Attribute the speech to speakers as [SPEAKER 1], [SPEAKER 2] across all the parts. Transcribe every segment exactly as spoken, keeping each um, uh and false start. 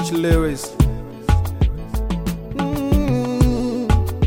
[SPEAKER 1] much lyrics. Mm.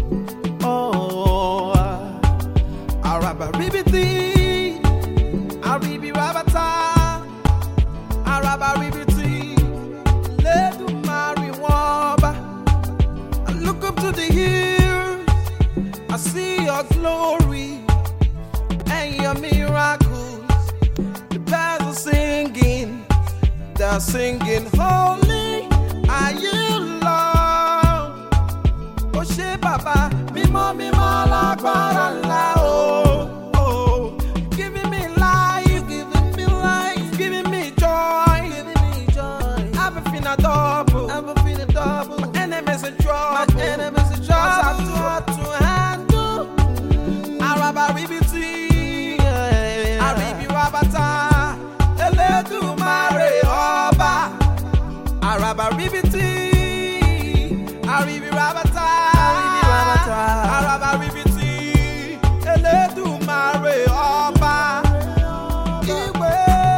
[SPEAKER 1] Oh, Araba Ribiti, Aribi Rabata, Araba Ribiti, Ledu Mariwaba. I look up to the hills, I see your glory and your miracles. The birds are singing, they're singing, holy are you, Lord. Oh, she Baba, mimo mimo lágbára ńlá, oh, oh, giving me life, giving me life, giving me joy, giving me joy. I've been feeling double, I've been feeling double. My enemies in trouble, my enemies in trouble. I'm too hard to handle. Araba Ribiti, Aribi Rabata, Eledumare Oba. Araba Ribiti, Aribi Rabata, Araba Ribiti, Eledumare Oba. Iwe,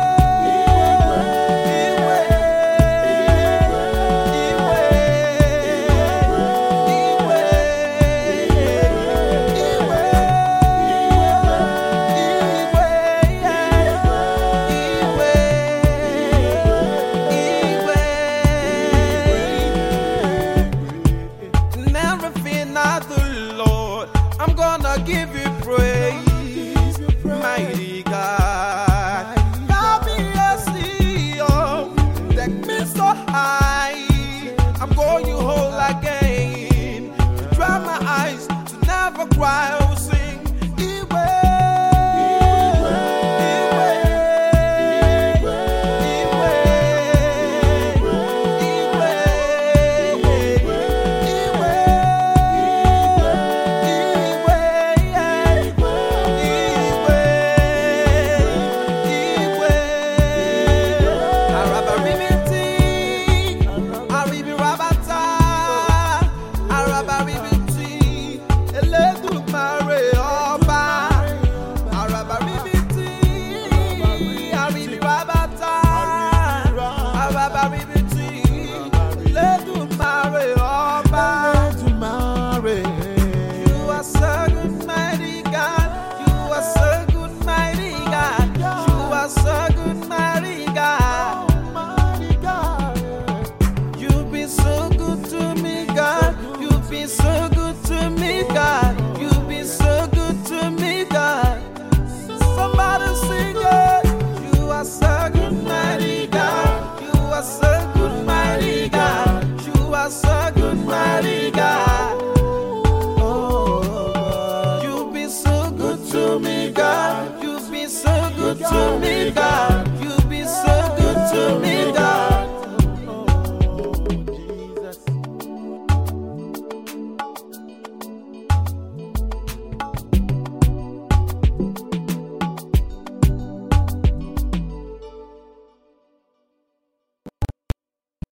[SPEAKER 1] Iwe, Iwe, Iwe, I'm gonna give you praise, mighty God. Help me to see you, take me so high. I'm going you whole again. Dry my eyes to never cry. I will sing. Iwe, Iwe, Iwe, to me, God.